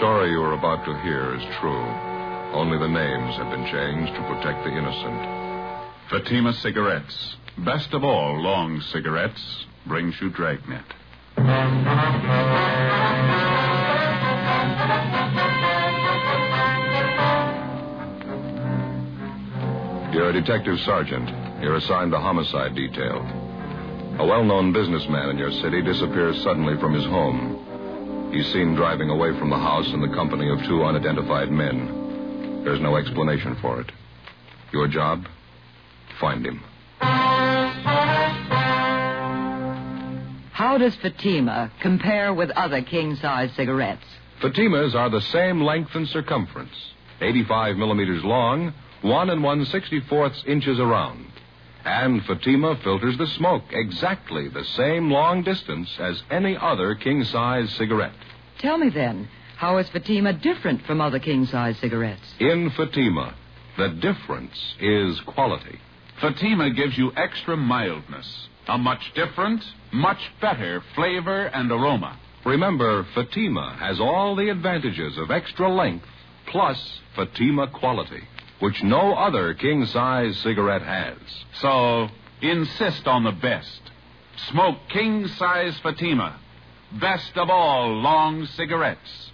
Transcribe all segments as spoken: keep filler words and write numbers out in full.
story you are about to hear is true. Only the names have been changed to protect the innocent. Fatima Cigarettes, best of all long cigarettes, brings you Dragnet. You're a detective sergeant. You're assigned the homicide detail. A well-known businessman in your city disappears suddenly from his home. He's seen driving away from the house in the company of two unidentified men. There's no explanation for it. Your job? Find him. How does Fatima compare with other king-size cigarettes? Fatimas are the same length and circumference, eighty-five millimeters long, one and one sixty-fourths inches around. And Fatima filters the smoke exactly the same long distance as any other king-size cigarette. Tell me then, how is Fatima different from other king-size cigarettes? In Fatima, the difference is quality. Fatima gives you extra mildness, a much different, much better flavor and aroma. Remember, Fatima has all the advantages of extra length plus Fatima quality, which no other king-size cigarette has. So, insist on the best. Smoke king-size Fatima. Best of all long cigarettes.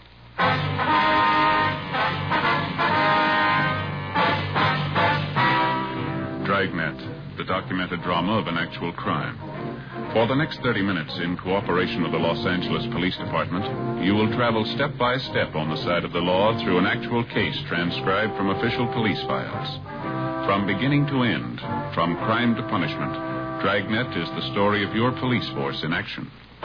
Dragnet, the documented drama of an actual crime. For the next thirty minutes, in cooperation with the Los Angeles Police Department, you will travel step by step on the side of the law through an actual case transcribed from official police files. From beginning to end, from crime to punishment, Dragnet is the story of your police force in action.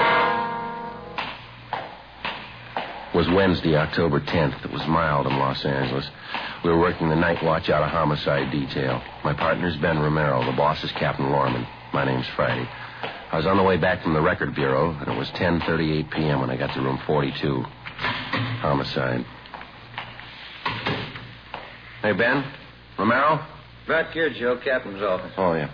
It was Wednesday, October tenth. It was mild in Los Angeles. We were working the night watch out of homicide detail. My partner's Ben Romero. The boss is Captain Lorman. My name's Friday. I was on the way back from the record bureau, and it was ten thirty-eight p.m. when I got to room forty-two. Homicide. Hey, Ben? Romero? Right here, Joe. Captain's office. Oh, yeah.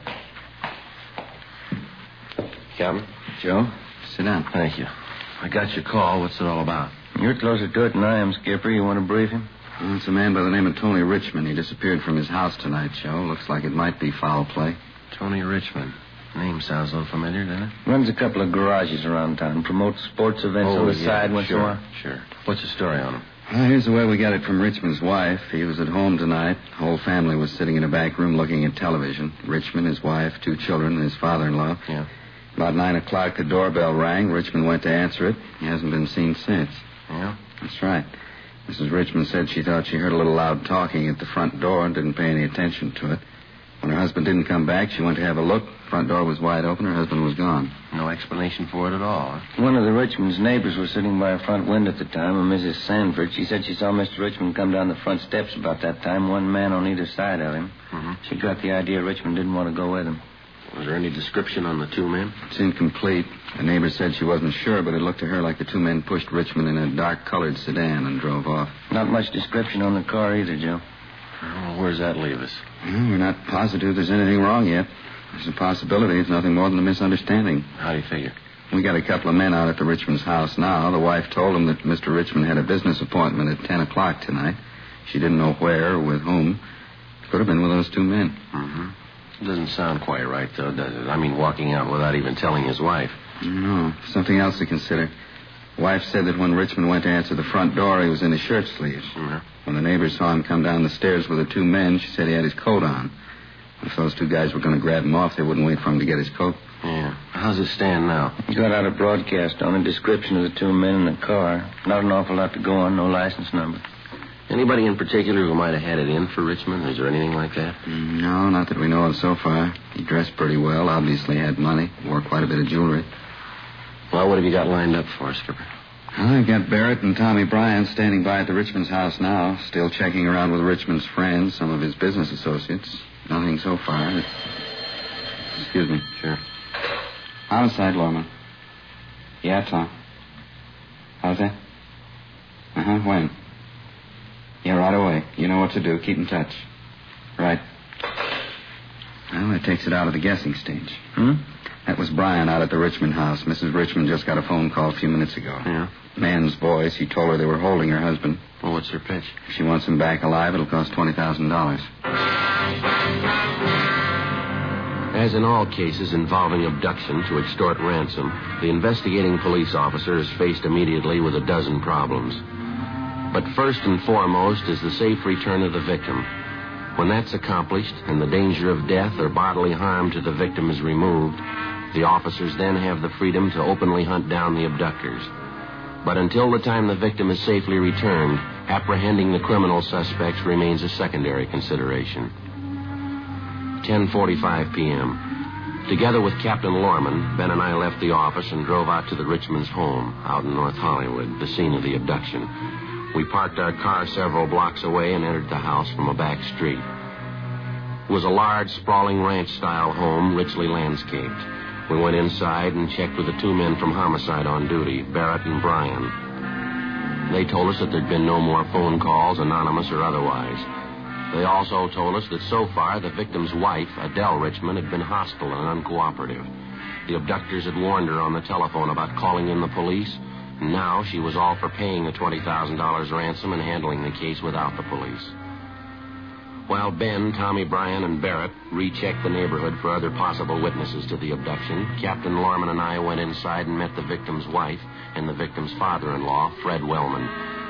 Captain? Joe, sit down. Thank you. I got your call. What's it all about? You're closer to it than I am, Skipper. You want to brief him? Well, it's a man by the name of Tony Richmond. He disappeared from his house tonight, Joe. Looks like it might be foul play. Tony Richmond. Name sounds a little familiar, doesn't it? Runs a couple of garages around town. Promotes sports events oh, on the yeah, side once sure, in a while. Sure. What's the story on him? Well, here's the way we got it from Richmond's wife. He was at home tonight. The whole family was sitting in a back room looking at television. Richmond, his wife, two children, and his father-in-law. Yeah. About nine o'clock, the doorbell rang. Richmond went to answer it. He hasn't been seen since. Yeah? That's right. Missus Richmond said she thought she heard a little loud talking at the front door and didn't pay any attention to it. When her husband didn't come back, she went to have a look. The front door was wide open. Her husband was gone. No explanation for it at all, huh? One of the Richmond's neighbors was sitting by a front window at the time, and Missus Sanford. She said she saw Mister Richmond come down the front steps about that time, one man on either side of him. Mm-hmm. She got the idea Richmond didn't want to go with him. Was there any description on the two men? It's incomplete. The neighbor said she wasn't sure, but it looked to her like the two men pushed Richmond in a dark-colored sedan and drove off. Not much description on the car either, Joe. Well, where's that leave us? Well, we're not positive there's anything wrong yet. There's a possibility it's nothing more than a misunderstanding. How do you figure? We got a couple of men out at the Richmond's house now. The wife told them that Mister Richmond had a business appointment at ten o'clock tonight. She didn't know where or with whom. Could have been with those two men. Mm-hmm. It doesn't sound quite right, though, does it? I mean, walking out without even telling his wife. No, something else to consider. The wife said that when Richmond went to answer the front door, he was in his shirt sleeves. Mm-hmm. When the neighbors saw him come down the stairs with the two men, she said he had his coat on. If those two guys were going to grab him off, they wouldn't wait for him to get his coat. Yeah. How's it stand now? He got out a broadcast on a description of the two men in the car. Not an awful lot to go on, no license number. Anybody in particular who might have had it in for Richmond? Is there anything like that? No, not that we know of so far. He dressed pretty well, obviously had money, wore quite a bit of jewelry. Well, what have you got lined up for us, Skipper? Well, I've got Barrett and Tommy Bryan standing by at the Richmond's house now, still checking around with Richmond's friends, some of his business associates. Nothing so far. Excuse me. Sure. Outside, Lorman. Yeah, Tom. How's that? Uh-huh, when? Yeah, right away. You know what to do. Keep in touch. Right. Well, that takes it out of the guessing stage. Hmm? That was Brian out at the Richmond house. Missus Richmond just got a phone call a few minutes ago. Yeah? Man's voice. He told her they were holding her husband. Well, what's her pitch? If she wants him back alive, it'll cost twenty thousand dollars. As in all cases involving abduction to extort ransom, the investigating police officer is faced immediately with a dozen problems. But first and foremost is the safe return of the victim. When that's accomplished and the danger of death or bodily harm to the victim is removed, the officers then have the freedom to openly hunt down the abductors. But until the time the victim is safely returned, apprehending the criminal suspects remains a secondary consideration. ten forty-five p.m. Together with Captain Lorman, Ben and I left the office and drove out to the Richmonds' home out in North Hollywood, the scene of the abduction. We parked our car several blocks away and entered the house from a back street. It was a large, sprawling ranch-style home, richly landscaped. We went inside and checked with the two men from Homicide on duty, Barrett and Bryan. They told us that there'd been no more phone calls, anonymous or otherwise. They also told us that so far the victim's wife, Adele Richmond, had been hostile and uncooperative. The abductors had warned her on the telephone about calling in the police, and now she was all for paying the twenty thousand dollars ransom and handling the case without the police. While Ben, Tommy Bryan, and Barrett rechecked the neighborhood for other possible witnesses to the abduction, Captain Lorman and I went inside and met the victim's wife and the victim's father-in-law, Fred Wellman.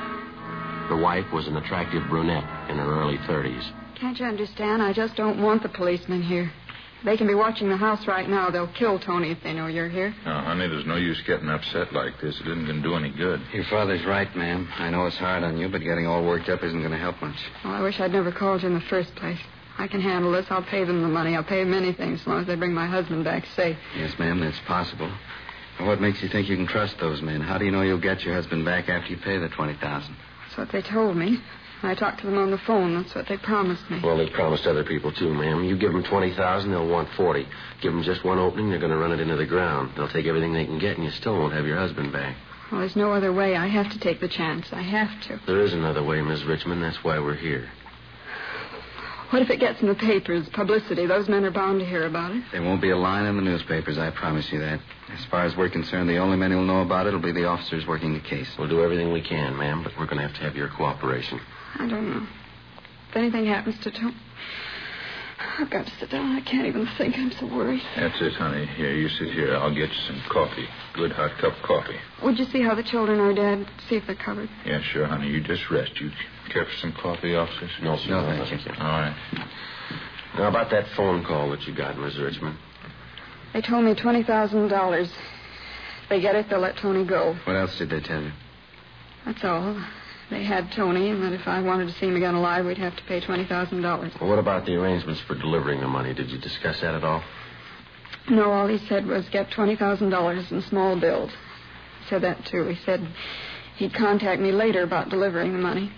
The wife was an attractive brunette in her early thirties. Can't you understand? I just don't want the policemen here. They can be watching the house right now. They'll kill Tony if they know you're here. No, honey, there's no use getting upset like this. It isn't going to do any good. Your father's right, ma'am. I know it's hard on you, but getting all worked up isn't going to help much. Well, I wish I'd never called you in the first place. I can handle this. I'll pay them the money. I'll pay them anything as long as they bring my husband back safe. Yes, ma'am, that's possible. But what makes you think you can trust those men? How do you know you'll get your husband back after you pay the twenty thousand dollars? That's what they told me. I talked to them on the phone. That's what they promised me. Well, they promised other people, too, ma'am. You give them twenty thousand dollars, they'll want forty. Give them just one opening, they're going to run it into the ground. They'll take everything they can get, and you still won't have your husband back. Well, there's no other way. I have to take the chance. I have to. There is another way, Miss Richmond. That's why we're here. What if it gets in the papers, publicity? Those men are bound to hear about it. There won't be a line in the newspapers, I promise you that. As far as we're concerned, the only men who'll know about it will be the officers working the case. We'll do everything we can, ma'am, but we're going to have to have your cooperation. I don't know. If anything happens to Tom, I've got to sit down. I can't even think. I'm so worried. That's it, honey. Here, you sit here. I'll get you some coffee. Good hot cup of coffee. Would you see how the children are, Dad? See if they're covered. Yeah, sure, honey. You just rest. You care for some coffee, officers? No, sir. No, no, thank you. All right. Now, about that phone call that you got, Miss Richmond. They told me twenty thousand dollars. If they get it, they'll let Tony go. What else did they tell you? That's all. They had Tony, and that if I wanted to see him again alive, we'd have to pay twenty thousand dollars. Well, what about the arrangements for delivering the money? Did you discuss that at all? No, all he said was get twenty thousand dollars in small bills. He said that, too. He said he'd contact me later about delivering the money.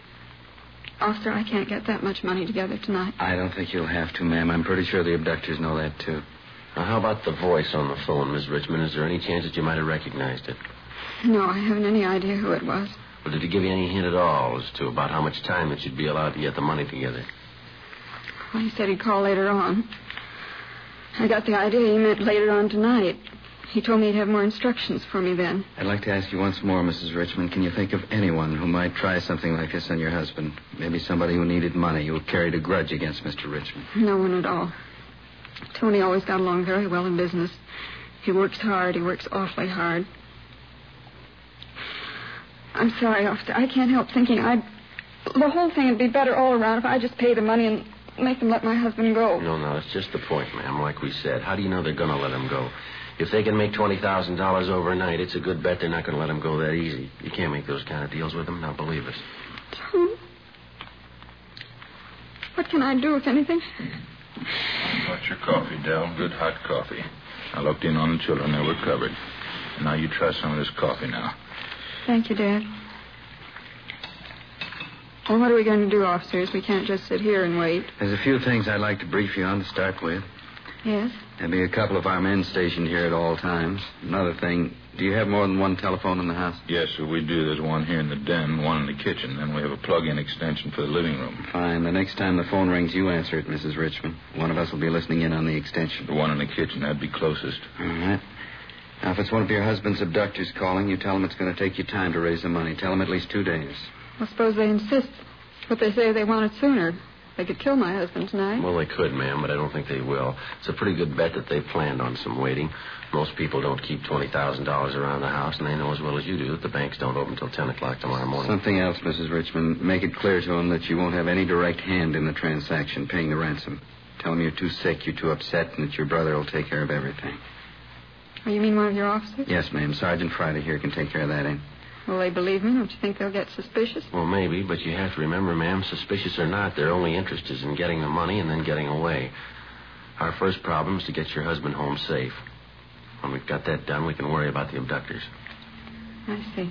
Officer, I can't get that much money together tonight. I don't think you'll have to, ma'am. I'm pretty sure the abductors know that, too. Now, how about the voice on the phone, Miss Richmond? Is there any chance that you might have recognized it? No, I haven't any idea who it was. Well, did he give you any hint at all as to about how much time that you'd be allowed to get the money together? Well, he said he'd call later on. I got the idea he meant later on tonight. He told me he'd have more instructions for me then. I'd like to ask you once more, Missus Richmond, can you think of anyone who might try something like this on your husband? Maybe somebody who needed money, who carried a grudge against Mister Richmond. No one at all. Tony always got along very well in business. He works hard. He works awfully hard. I'm sorry, officer. I can't help thinking I'd... The whole thing would be better all around if I just pay the money and make them let my husband go. No, no, that's just the point, ma'am. Like we said, how do you know they're going to let him go? If they can make twenty thousand dollars overnight, it's a good bet they're not going to let him go that easy. You can't make those kind of deals with them. Now, believe us. Tom, what can I do, if anything? Got your coffee, Del. Good hot coffee. I looked in on the children. They were covered. And now you try some of this coffee now. Thank you, Dad. Well, what are we going to do, officers? We can't just sit here and wait. There's a few things I'd like to brief you on to start with. Yes? There'll be a couple of our men stationed here at all times. Another thing, do you have more than one telephone in the house? Yes, sir, we do. There's one here in the den, one in the kitchen. Then we have a plug-in extension for the living room. Fine. The next time the phone rings, you answer it, Missus Richmond. One of us will be listening in on the extension. The one in the kitchen, that'd be closest. All right. Now, if it's one of your husband's abductors calling, you tell them it's going to take you time to raise the money. Tell them at least two days. Well, suppose they insist. But they say they want it sooner. They could kill my husband tonight. Well, they could, ma'am, but I don't think they will. It's a pretty good bet that they planned on some waiting. Most people don't keep twenty thousand dollars around the house, and they know as well as you do that the banks don't open until ten o'clock tomorrow morning. Something else, Missus Richmond. Make it clear to them that you won't have any direct hand in the transaction, paying the ransom. Tell them you're too sick, you're too upset, and that your brother will take care of everything. Oh, you mean one of your officers? Yes, ma'am. Sergeant Friday here can take care of that, eh? Will they believe me? Don't you think they'll get suspicious? Well, maybe, but you have to remember, ma'am, suspicious or not, their only interest is in getting the money and then getting away. Our first problem is to get your husband home safe. When we've got that done, we can worry about the abductors. I see.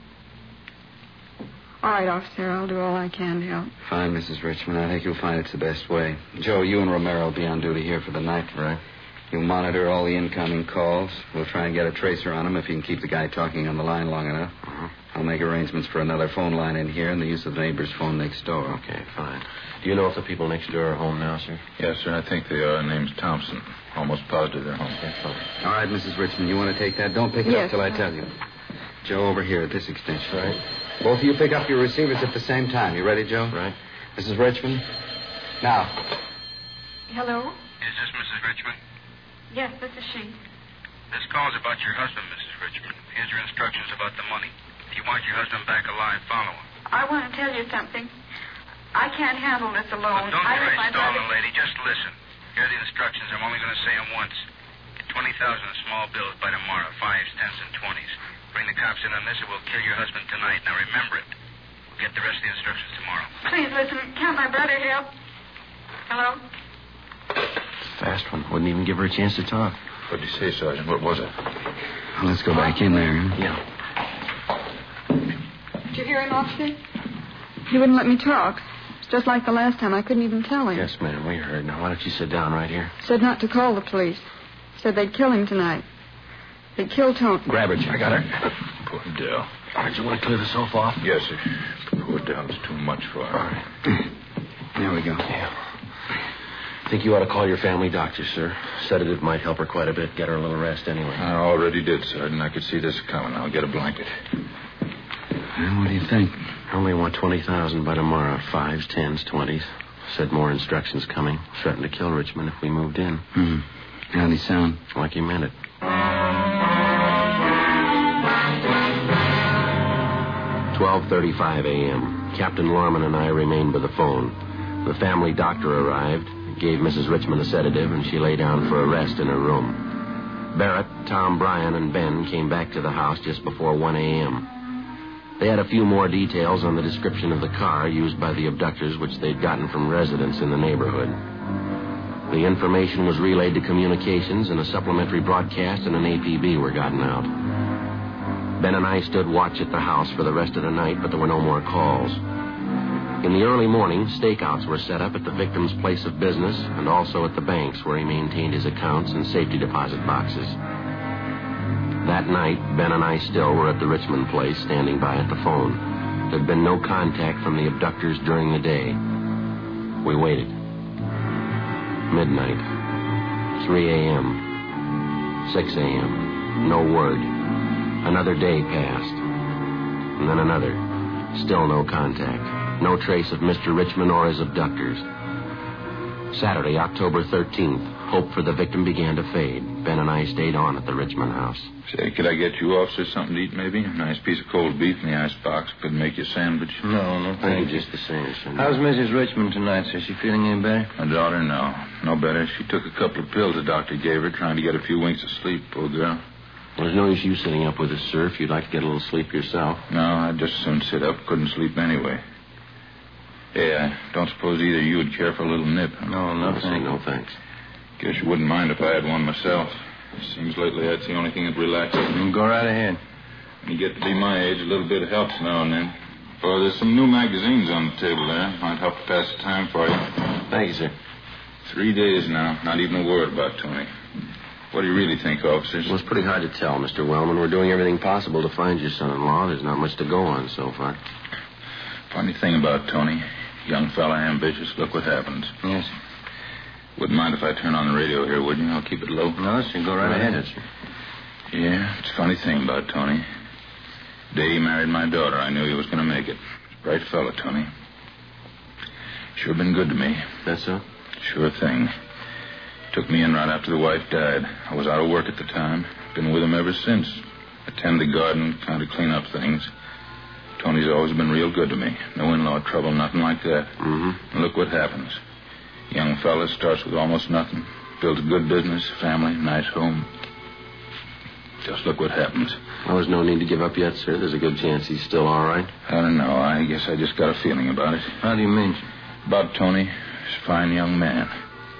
All right, officer, I'll do all I can to help. Fine, Missus Richmond. I think you'll find it's the best way. Joe, you and Romero will be on duty here for the night. Right. You'll monitor all the incoming calls. We'll try and get a tracer on him if you can keep the guy talking on the line long enough. Uh-huh. I'll make arrangements for another phone line in here and the use of the neighbor's phone next door. Okay, fine. Do you know if the people next door are home now, sir? Yes, sir, I think they are. Name's Thompson. Almost positive they're home. Okay, fine. All right, Missus Richmond, you want to take that? Don't pick it Yes, up till I sir. tell you. Joe, over here at this extension. Right. Both of you pick up your receivers at the same time. You ready, Joe? Right. Missus Richmond? Now. Hello? Is this Missus Richmond? Yes, this is she. This call's about your husband, Missus Richmond. Here's your instructions about the money. If you want your husband back alive, follow him. I want to tell you something. I can't handle this alone. Well, don't I worry, my stalling, brother... lady. Just listen. Here are the instructions. I'm only going to say them once. Get twenty thousand in small bills by tomorrow. Fives, tens, and twenties. Bring the cops in on this, or we'll kill your husband tonight. Now remember it. We'll get the rest of the instructions tomorrow. Please listen. Can't my brother help? Hello? Fast one. Wouldn't even give her a chance to talk. What'd you say, Sergeant? What was it? Well, let's go back in there. Huh? Yeah. Did you hear him, officer? He wouldn't let me talk. It's just like the last time. I couldn't even tell him. Yes, ma'am, we heard. Now, why don't you sit down right here? Said not to call the police. Said they'd kill him tonight. They'd kill Tony. Grab her, Jack. I got her. Poor Dell. All right, you want to clear the sofa off? Yes, sir. Poor Dell's too much for her. All right. There we go. Yeah. I think you ought to call your family doctor, sir. Sedative might help her quite a bit. Get her a little rest anyway. I already did, Sergeant. I could see this coming. I'll get a blanket. Well, what do you think? I only want twenty thousand by tomorrow. Fives, tens, twenties. Said more instructions coming. Threatened to kill Richmond if we moved in. Hmm. How'd he sound? Like he meant it. twelve thirty-five a.m. Captain Lorman and I remained by the phone. The family doctor arrived, gave Missus Richmond a sedative, and she lay down for a rest in her room. Barrett, Tom, Bryan, and Ben came back to the house just before one a.m. They had a few more details on the description of the car used by the abductors, which they'd gotten from residents in the neighborhood. The information was relayed to communications, and a supplementary broadcast and an A P B were gotten out. Ben and I stood watch at the house for the rest of the night, but there were no more calls. In the early morning, stakeouts were set up at the victim's place of business and also at the banks where he maintained his accounts and safety deposit boxes. That night, Ben and I still were at the Richmond place, standing by at the phone. There'd been no contact from the abductors during the day. We waited. Midnight. three a.m. six a.m. No word. Another day passed. And then another. Still no contact. No trace of Mister Richmond or his abductors. Saturday, October thirteenth. Hope for the victim began to fade. Ben and I stayed on at the Richmond house. Say, could I get you officers something to eat, maybe? A nice piece of cold beef in the icebox. Could make you a sandwich. No, no, Thank thank you. you. Just the same, sir. How's Missus Richmond tonight, sir? Is she feeling any better? My daughter, no. No better. She took a couple of pills the doctor gave her, trying to get a few winks of sleep, poor girl. There's no use you sitting up with us, sir, if you'd like to get a little sleep yourself. No, I'd just as soon sit up. Couldn't sleep anyway. Hey, I don't suppose either of you would care for a little nip. No, no, No, sir, thank no thanks. Guess you wouldn't mind if I had one myself. Seems lately that's the only thing that relaxes me. you. Go right ahead. When you get to be my age, a little bit helps now and then. Well, there's some new magazines on the table there. Might help to pass the time for you. Thank you, sir. Three days now. Not even a word about Tony. What do you really think, officers? Well, it's pretty hard to tell, Mister Wellman. We're doing everything possible to find your son-in-law. There's not much to go on so far. Funny thing about Tony. Young fella, ambitious. Look what happens. Yes. Wouldn't mind if I turn on the radio here, would you? I'll keep it low. No, sir. Go right ahead. sir. Yeah, it's a funny thing about Tony. The day he married my daughter, I knew he was going to make it. He's a bright fella, Tony. Sure been good to me. That's so? Sure thing. Took me in right after the wife died. I was out of work at the time. Been with him ever since. Attend the garden, kind of clean up things. Tony's always been real good to me. No in-law trouble, nothing like that. Mm-hmm. And look what happens. Young fella starts with almost nothing. Builds a good business, family, nice home. Just look what happens. Well, there's no need to give up yet, sir. There's a good chance he's still all right. I don't know. I guess I just got a feeling about it. How do you mean? About Tony. He's a fine young man.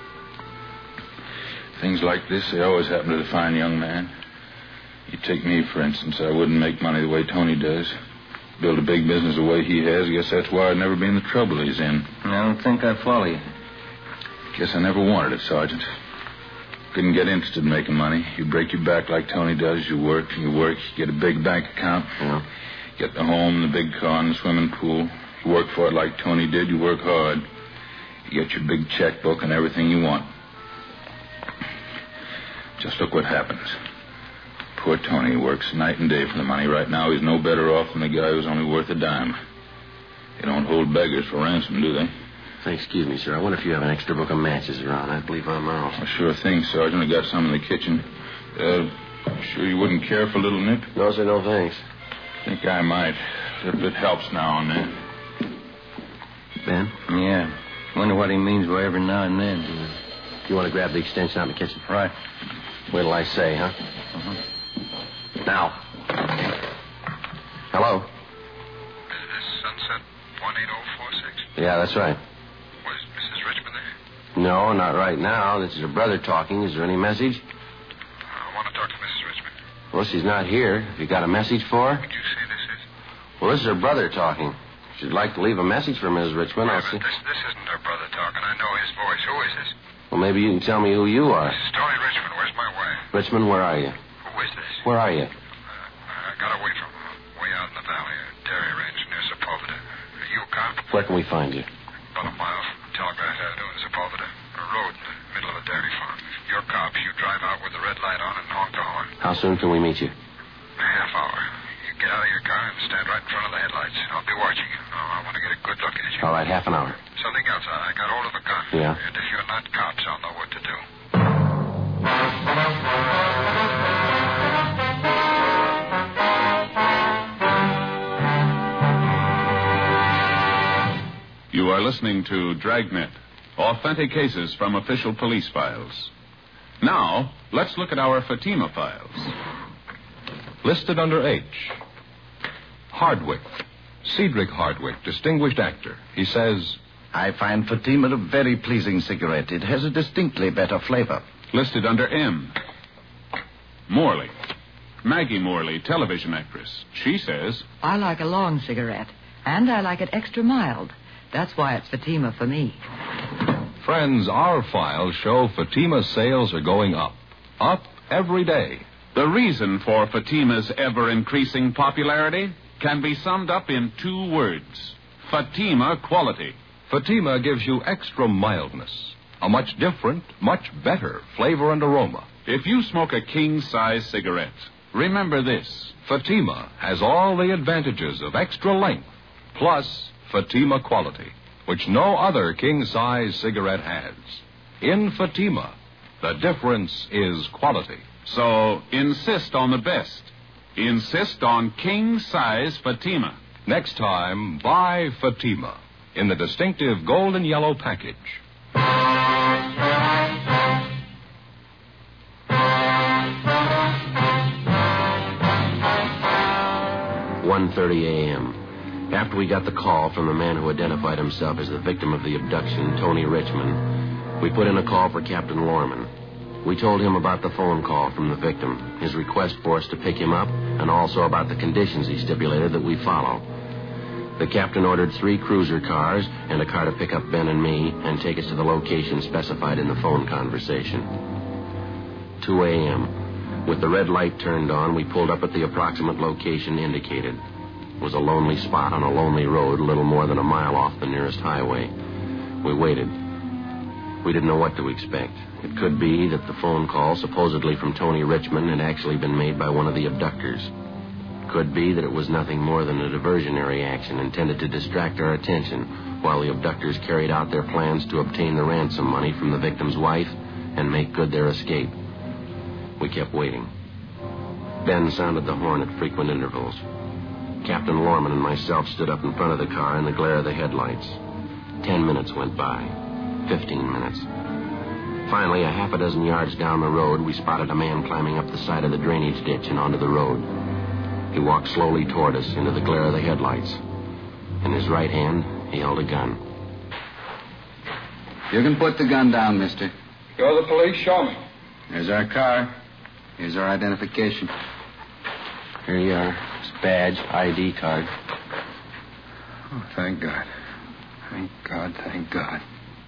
Things like this, they always happen to the fine young man. You take me, for instance. I wouldn't make money the way Tony does. Build a big business the way he has. I guess that's why I'd never be in the trouble he's in. I don't think I follow you. Guess I never wanted it, Sergeant. Couldn't get interested in making money. You break your back like Tony does. You work and you work. You get a big bank account. Yeah. Get the home, the big car, and the swimming pool. You work for it like Tony did. You work hard. You get your big checkbook and everything you want. Just look what happens. Poor Tony works night and day for the money. Right now, he's no better off than the guy who's only worth a dime. They don't hold beggars for ransom, do they? Excuse me, sir. I wonder if you have an extra book of matches around. I believe I'm out. Well, sure thing, Sergeant. I got some in the kitchen. Uh, sure you wouldn't care for a little nip? No, sir, no thanks. Think I might. If it helps now and then. Ben? Yeah. Wonder what he means by every now and then. You want to grab the extension out in the kitchen? Right. Wait till I say, huh? Uh-huh. Now. Hello? Is this Sunset one eight oh four six? Yeah, that's right. Was Missus Richmond there? No, not right now. This is her brother talking. Is there any message? I want to talk to Missus Richmond. Well, she's not here. Have you got a message for her? Would you say this is? Well, this is her brother talking. If you'd like to leave a message for Missus Richmond, I'll Wait a see. minute. This, this isn't her brother talking. I know his voice. Who is this? Well, maybe you can tell me who you are. This is Tony Richmond. Where's my wife? Richmond, where are you? Who is this? Where are you? Uh, I got away from her. Way out in the valley. A dairy range near Sepulveda. Are you a cop? Where can we find you? About a mile from Telegraph Avenue in Sepulveda. A road in the middle of a dairy farm. If you're cops, you drive out with the red light on and honk the horn. How soon can we meet you? A half hour. You get out of your car and stand right in front of the headlights. I'll be watching you. Oh, I want to get a good look at you. All right, half an hour. Something else. I got hold of a gun. Yeah? And if you're not cops, I'll know what to do. You are listening to Dragnet, authentic cases from official police files. Now, let's look at our Fatima files. Listed under H. Hardwick. Cedric Hardwick, distinguished actor. He says, I find Fatima a very pleasing cigarette. It has a distinctly better flavor. Listed under M. Morley. Maggie Morley, television actress. She says, I like a long cigarette, and I like it extra mild. That's why it's Fatima for me. friends, our files show Fatima sales are going up. Up every day. The reason for Fatima's ever-increasing popularity can be summed up in two words. Fatima quality. Fatima gives you extra mildness. A much different, much better flavor and aroma. If you smoke a king-size cigarette, remember this. Fatima has all the advantages of extra length, plus Fatima quality, which no other king-size cigarette has. In Fatima, the difference is quality. So insist on the best. Insist on king-size Fatima. Next time, buy Fatima in the distinctive golden yellow package. one thirty a.m. After we got the call from the man who identified himself as the victim of the abduction, Tony Richmond, we put in a call for Captain Lorman. We told him about the phone call from the victim, his request for us to pick him up, and also about the conditions he stipulated that we follow. The captain ordered three cruiser cars and a car to pick up Ben and me and take us to the location specified in the phone conversation. two a.m. With the red light turned on, we pulled up at the approximate location indicated. It was a lonely spot on a lonely road a little more than a mile off the nearest highway. We waited. We didn't know what to expect. It could be that the phone call, supposedly from Tony Richmond, had actually been made by one of the abductors. Could be that it was nothing more than a diversionary action intended to distract our attention while the abductors carried out their plans to obtain the ransom money from the victim's wife and make good their escape. We kept waiting. Ben sounded the horn at frequent intervals. Captain Lorman and myself stood up in front of the car in the glare of the headlights. Ten minutes went by. Fifteen minutes. Finally, a half a dozen yards down the road, we spotted a man climbing up the side of the drainage ditch and onto the road. He walked slowly toward us into the glare of the headlights. In his right hand, he held a gun. You can put the gun down, mister. You're the police? Show me. There's our car. Here's our identification. Here you are. His badge, I D card. Oh, thank God. Thank God, thank God.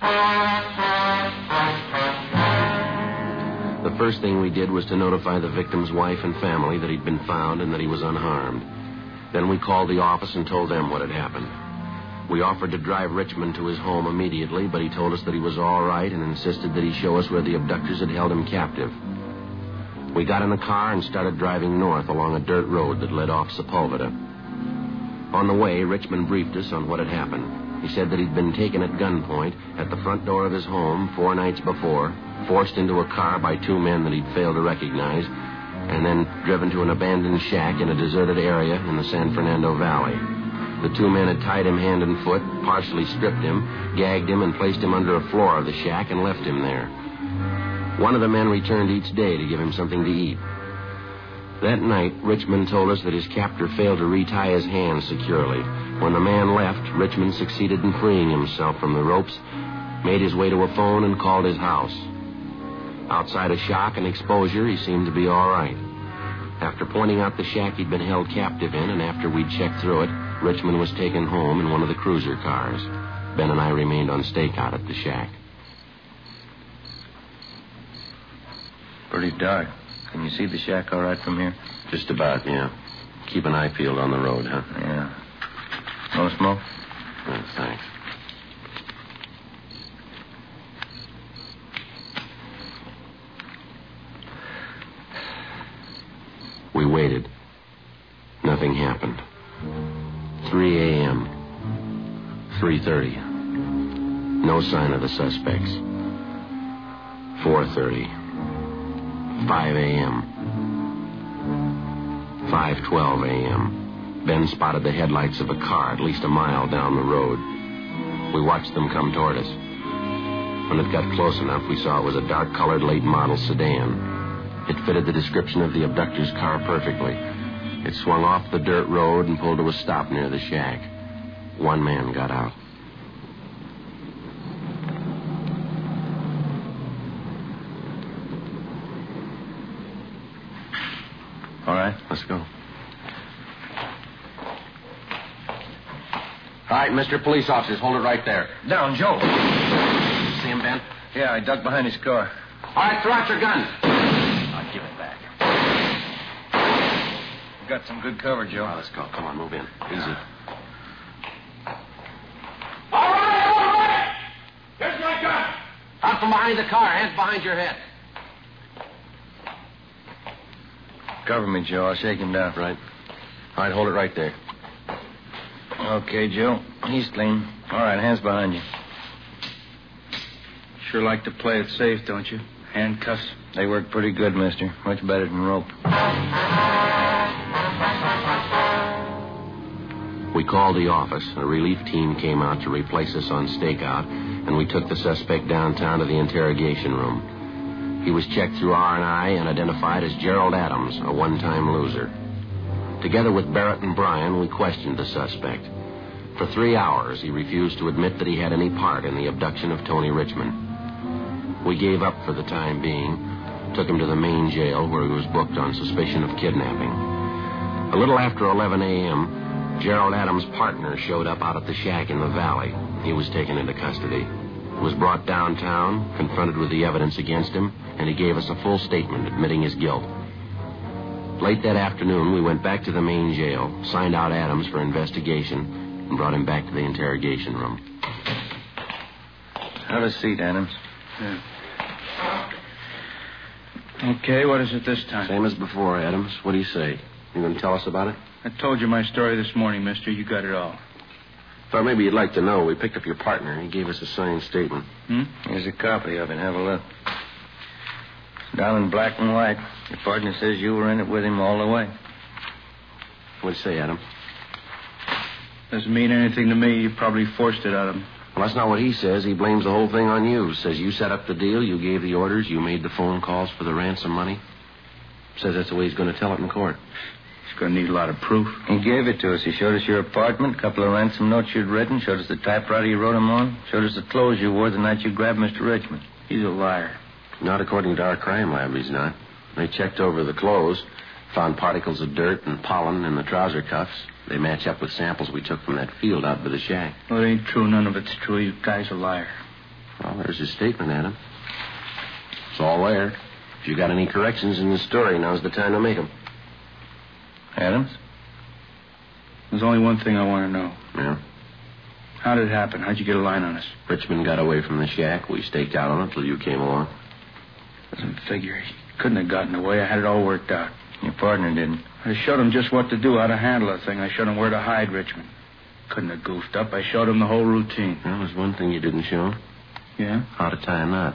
The first thing we did was to notify the victim's wife and family that he'd been found and that he was unharmed. Then we called the office and told them what had happened. We offered to drive Richmond to his home immediately, but he told us that he was all right and insisted that he show us where the abductors had held him captive. We got in the car and started driving north along a dirt road that led off Sepulveda. On the way, Richmond briefed us on what had happened. He said that he'd been taken at gunpoint at the front door of his home four nights before, forced into a car by two men that he'd failed to recognize, and then driven to an abandoned shack in a deserted area in the San Fernando Valley. The two men had tied him hand and foot, partially stripped him, gagged him, and placed him under a floor of the shack and left him there. One of the men returned each day to give him something to eat. That night, Richmond told us that his captor failed to retie his hands securely. When the man left, Richmond succeeded in freeing himself from the ropes, made his way to a phone, and called his house. Outside of shock and exposure, he seemed to be all right. After pointing out the shack he'd been held captive in, and after we'd checked through it, Richmond was taken home in one of the cruiser cars. Ben and I remained on stakeout at the shack. Pretty dark. Can you see the shack all right from here? Just about, yeah. Keep an eye peeled on the road, huh? Yeah. No smoke? Oh, thanks. We waited. Nothing happened. three a.m. three thirty. No sign of the suspects. four thirty. five a.m. five twelve a.m. Ben spotted the headlights of a car at least a mile down the road. We watched them come toward us. When it got close enough, we saw it was a dark-colored late-model sedan. It fitted the description of the abductor's car perfectly. It swung off the dirt road and pulled to a stop near the shack. One man got out. All right, let's go. All right, Mister Police Officers, hold it right there. Down, Joe. See him, Ben? Yeah, I ducked behind his car. All right, throw out your gun. I'll give it back. Got some good cover, Joe. Oh, let's go. Come on, move in. Easy. All right, all right! Here's my gun! Out from behind the car, hands behind your head. Cover me, Joe. I'll shake him down. Right. All right, hold it right there. Okay, Joe. He's clean. All right, hands behind you. Sure like to play it safe, don't you? Handcuffs. They work pretty good, mister. Much better than rope. We called the office. A relief team came out to replace us on stakeout, and we took the suspect downtown to the interrogation room. He was checked through R and I and identified as Gerald Adams, a one-time loser. Together with Barrett and Bryan, we questioned the suspect. For three hours, he refused to admit that he had any part in the abduction of Tony Richmond. We gave up for the time being, took him to the main jail where he was booked on suspicion of kidnapping. A little after eleven a.m., Gerald Adams' partner showed up out at the shack in the valley. He was taken into custody. Was brought downtown, confronted with the evidence against him, and he gave us a full statement admitting his guilt. Late that afternoon, we went back to the main jail, signed out Adams for investigation, and brought him back to the interrogation room. Have a seat, Adams. Yeah. Okay, what is it this time? Same as before, Adams. What do you say? You going to tell us about it? I told you my story this morning, mister. You got it all. Thought maybe you'd like to know. We picked up your partner. He gave us a signed statement. Hmm? Here's a copy of it. Have a look. It's down in black and white. Your partner says you were in it with him all the way. What'd you say, Adam? Doesn't mean anything to me. You probably forced it out of him. Well, that's not what he says. He blames the whole thing on you. Says you set up the deal, you gave the orders, you made the phone calls for the ransom money. Says that's the way he's going to tell it in court. He's going to need a lot of proof. He gave it to us. He showed us your apartment, a couple of ransom notes you'd written, showed us the typewriter you wrote them on, showed us the clothes you wore the night you grabbed Mister Richmond. He's a liar. Not according to our crime lab, he's not. They checked over the clothes, found particles of dirt and pollen in the trouser cuffs. They match up with samples we took from that field out by the shack. Well, it ain't true. None of it's true. You guy's a liar. Well, there's his statement, Adam. It's all there. If you got any corrections in the story, now's the time to make them. Adams? There's only one thing I want to know. Yeah? How did it happen? How'd you get a line on us? Richmond got away from the shack. We staked out on it till you came along. Doesn't figure. He couldn't have gotten away. I had it all worked out. Your partner didn't. I showed him just what to do, how to handle the thing. I showed him where to hide Richmond. Couldn't have goofed up. I showed him the whole routine. Well, there's one thing you didn't show him. Yeah? How to tie a knot.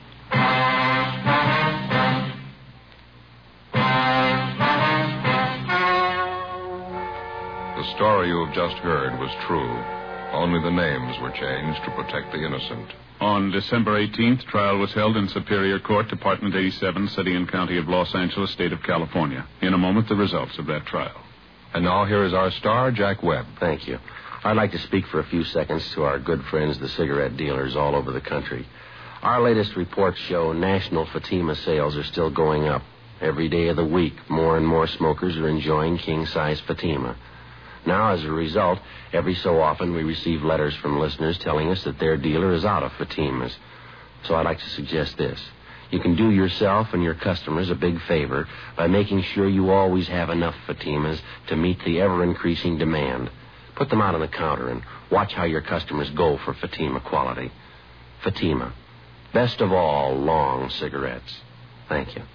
The story you have just heard was true. Only the names were changed to protect the innocent. On December eighteenth, trial was held in Superior Court, Department eighty-seven, City and County of Los Angeles, State of California. In a moment, the results of that trial. And now here is our star, Jack Webb. Thank you. I'd like to speak for a few seconds to our good friends, the cigarette dealers all over the country. Our latest reports show national Fatima sales are still going up. Every day of the week, more and more smokers are enjoying king-size Fatima. Now, as a result, every so often we receive letters from listeners telling us that their dealer is out of Fatimas. So I'd like to suggest this. You can do yourself and your customers a big favor by making sure you always have enough Fatimas to meet the ever-increasing demand. Put them out on the counter and watch how your customers go for Fatima quality. Fatima. Best of all, long cigarettes. Thank you.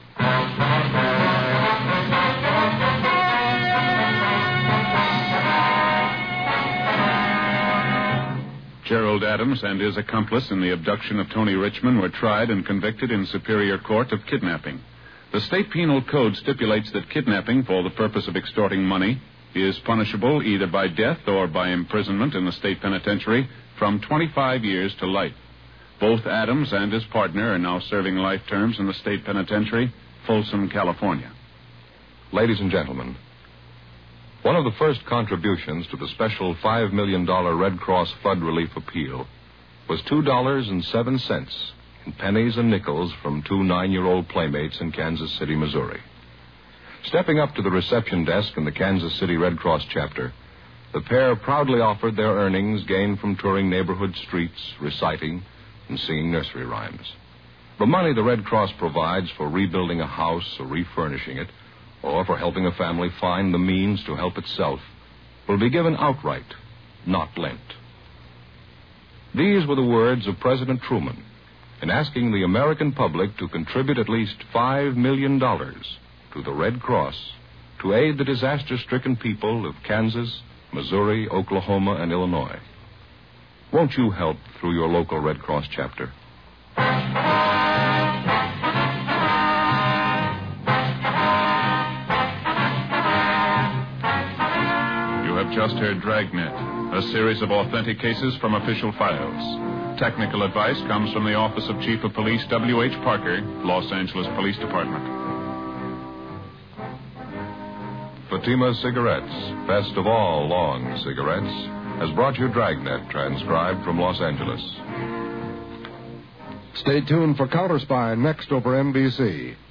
Gerald Adams and his accomplice in the abduction of Tony Richmond were tried and convicted in Superior Court of kidnapping. The state penal code stipulates that kidnapping for the purpose of extorting money is punishable either by death or by imprisonment in the state penitentiary from twenty-five years to life. Both Adams and his partner are now serving life terms in the state penitentiary, Folsom, California. Ladies and gentlemen, one of the first contributions to the special five million dollars Red Cross flood relief appeal was two dollars and seven cents in pennies and nickels from two nine-year-old playmates in Kansas City, Missouri. Stepping up to the reception desk in the Kansas City Red Cross chapter, the pair proudly offered their earnings gained from touring neighborhood streets, reciting, and singing nursery rhymes. The money the Red Cross provides for rebuilding a house or refurnishing it, or for helping a family find the means to help itself, will be given outright, not lent. These were the words of President Truman in asking the American public to contribute at least five million dollars to the Red Cross to aid the disaster-stricken people of Kansas, Missouri, Oklahoma, and Illinois. Won't you help through your local Red Cross chapter? You have just heard Dragnet, a series of authentic cases from official files. Technical advice comes from the Office of Chief of Police W H Parker, Los Angeles Police Department. Fatima Cigarettes, best of all long cigarettes, has brought you Dragnet, transcribed from Los Angeles. Stay tuned for Counter Spy next over N B C.